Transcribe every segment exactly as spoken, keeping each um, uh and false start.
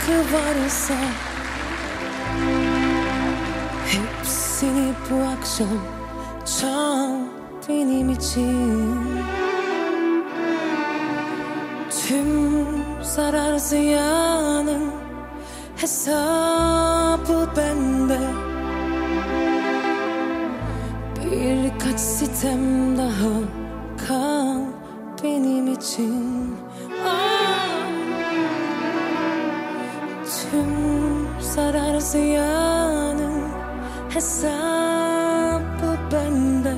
hakkı varsa hepsini bu akşam çal benim için. Tüm zarar ziyanın hesabı bende. Birkaç sitem daha kal benim için. Ah. Tüm zarar ziyanın hesabı bende.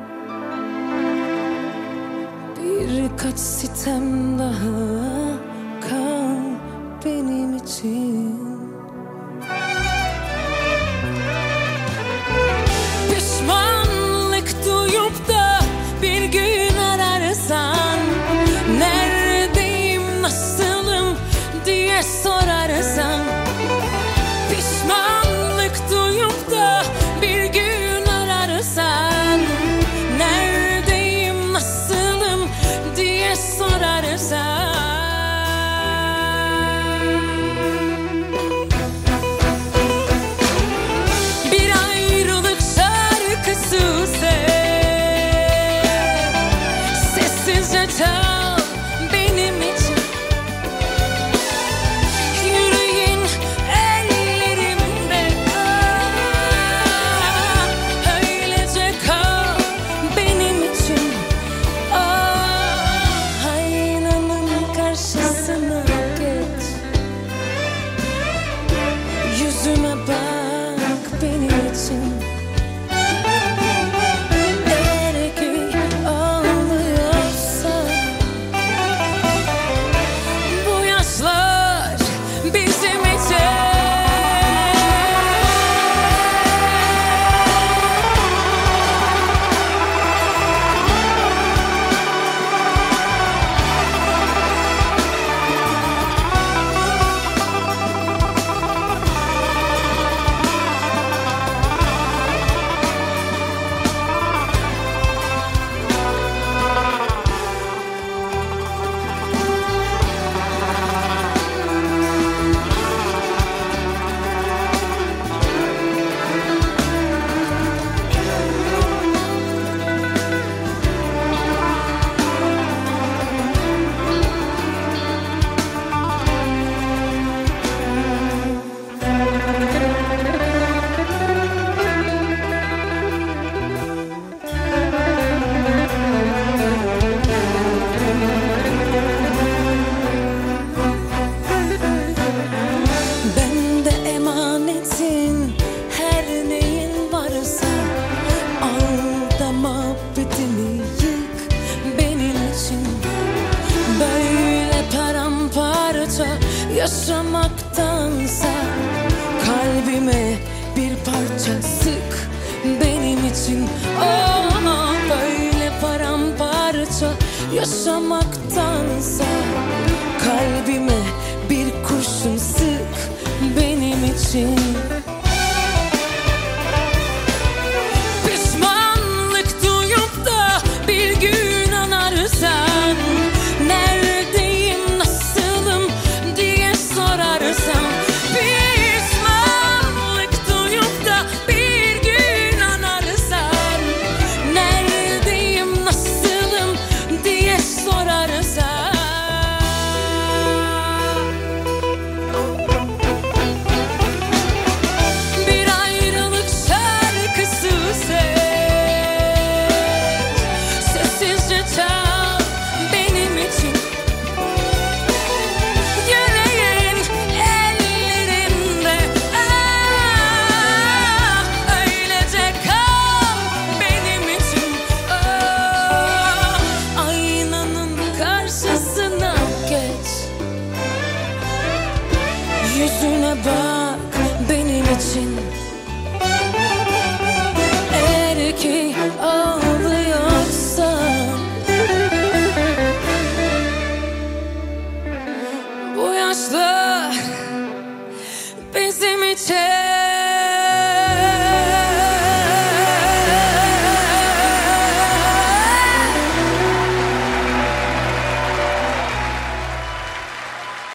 Birkaç sitem daha kal benim için. Pişmanlık duyup da bir gün ararsan, neredeyim, nasılım diye sorarsan. Pişmanlık duyup da bir gün ararsan, neredeyim, nasılım diye sorarsan. Bir ayrılık şarkısı sev, sessizce çal benim için. Yüreğin ellerimde, ah, öylece kal benim için. Ah, aynanın karşısına geç, yüzüme bak benim için. Eğer ki ağlıyorsa bu yaşlar bizim için. Bende emanetin, her neyin varsa al da muhabbetimi yık benim için. Böyle paramparça yaşamaktansa kalbime bir parça sık benim için. Oh, böyle paramparça yaşamaktansa kalbime bir kurşun sık benim için.